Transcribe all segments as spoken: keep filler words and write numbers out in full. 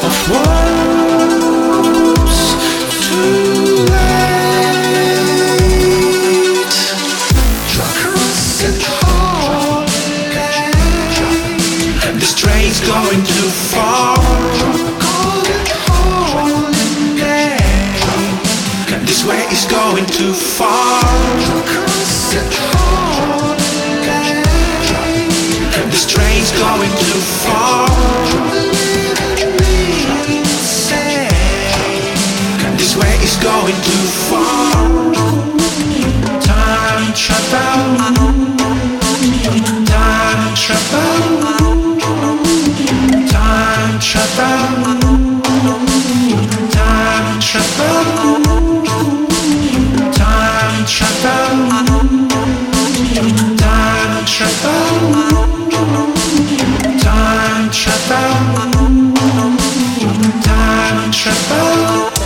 of words too late. Across the hallway, this train's going too far. This way is going too far. This train's going too far. This way is going too far. Time travel. Time travel. Time travel. Time travel. Time travel. Time travel. Time travel. Time travel.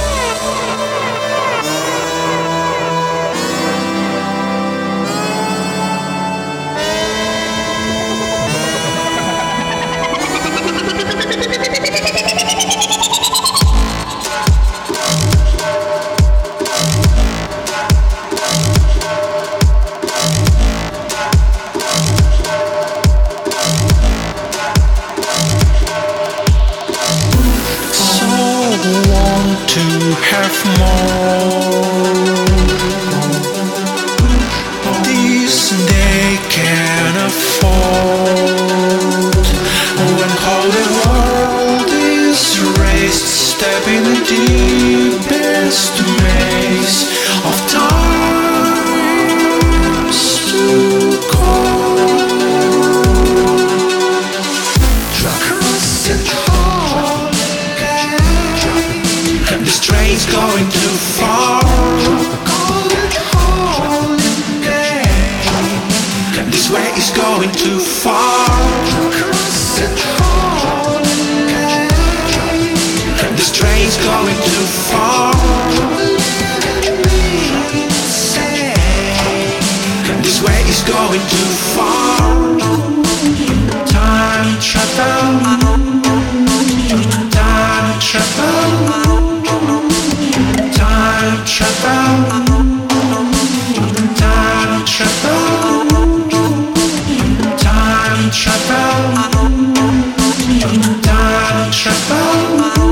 Want to have more. This they can afford. When all the world is raised, step in the deepest maze of times to come. Across the this train's going too far. This way is going too far. This train's going too far. This way is going too far. Time travel. Time travel. Time travel. Time travel. Time travel. Time travel.